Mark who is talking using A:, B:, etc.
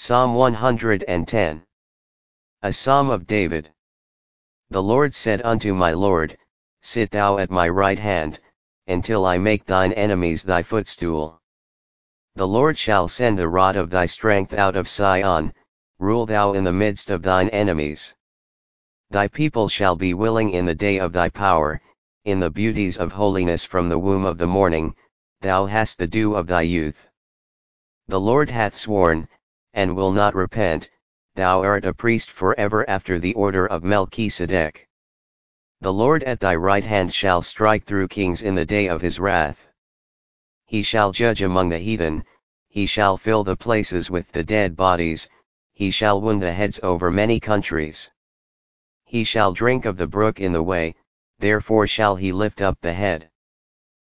A: Psalm 110. A Psalm of David. The Lord said unto my Lord, Sit thou at my right hand, until I make thine enemies thy footstool. The Lord shall send the rod of thy strength out of Sion, rule thou in the midst of thine enemies. Thy people shall be willing in the day of thy power, in the beauties of holiness from the womb of the morning, thou hast the dew of thy youth. The Lord hath sworn, and will not repent, thou art a priest forever after the order of Melchizedek. The Lord at thy right hand shall strike through kings in the day of his wrath. He shall judge among the heathen, he shall fill the places with the dead bodies, he shall wound the heads over many countries. He shall drink of the brook in the way, therefore shall he lift up the head.